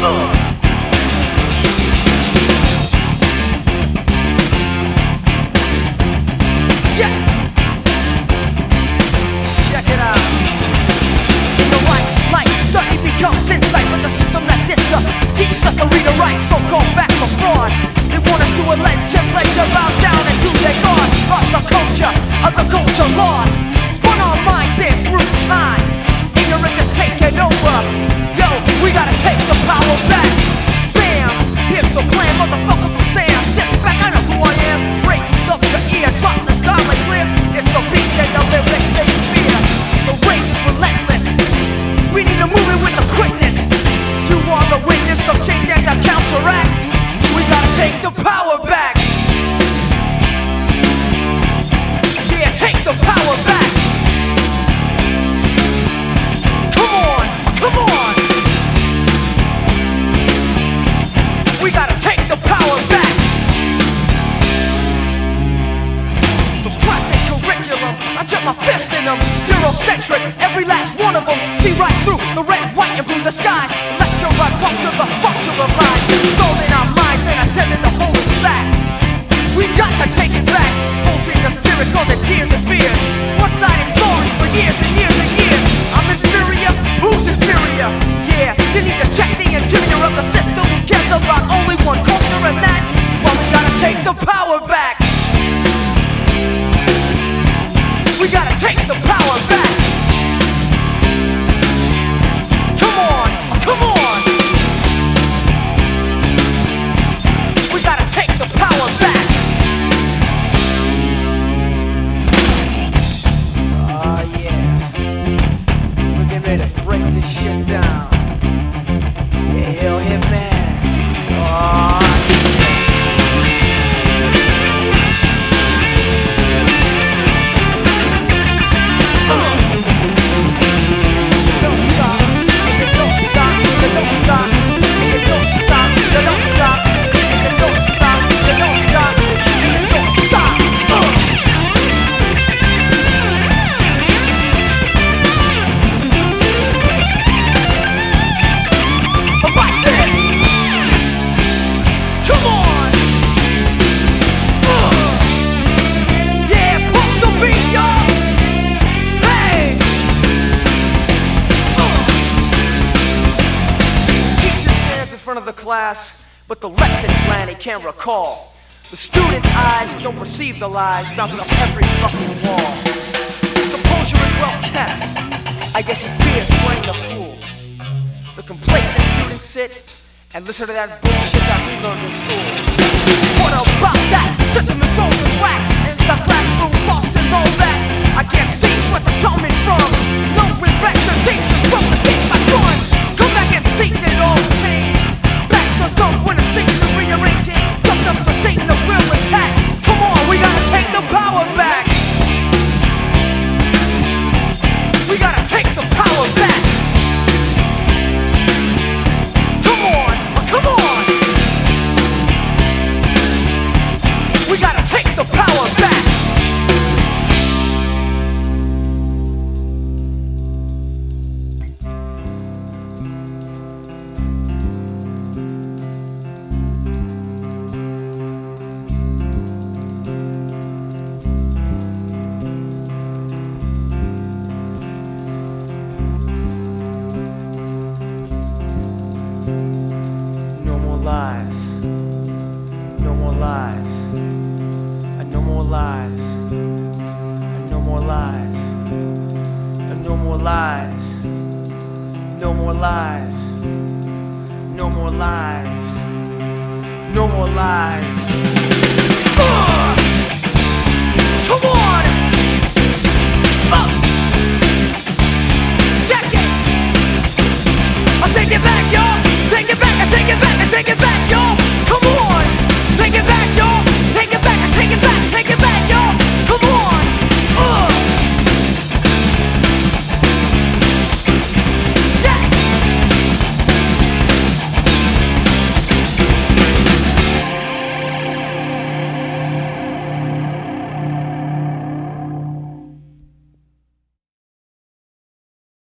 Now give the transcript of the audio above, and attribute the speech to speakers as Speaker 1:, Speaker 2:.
Speaker 1: Eurocentric, every last one of them. See right through the red, white, and blue, the skies. Lecture our culture, the structure of life. Stolen our minds and attempting to hold us back. We got to take it back. Holding the spirit, causing tears and fears. One-sided stories for years and years and years. I'm inferior, who's inferior? Yeah, you need to check the interior of the system. Who cares about only one culture, and that is why we gotta take the power back. We gotta take the power back. Come on, come on. We gotta take the power back. Oh yeah. We're getting ready to break this shit down. Yeah, hell yeah, man. Oh, of the class, but the lesson plan he can't recall. The student's eyes don't perceive the lies bouncing off every fucking wall. His composure is well kept. I guess he fears playing the fool. The complacent students sit and listen to that bullshit that we learned in school. What about that? System is old and whack, and the classroom lost and all that. I can't see where they're coming from. No regrets or dangerous from the things I've done. Come back and see it all change. When the things are rearranging, fucked up for taking the real attack. Come on, we gotta take the power back. We gotta take the power back. Come on, come on. We gotta take the power back. No more lies, and no more lies, and no more lies, and no more lies, no more lies, no more lies, no more lies. Come on!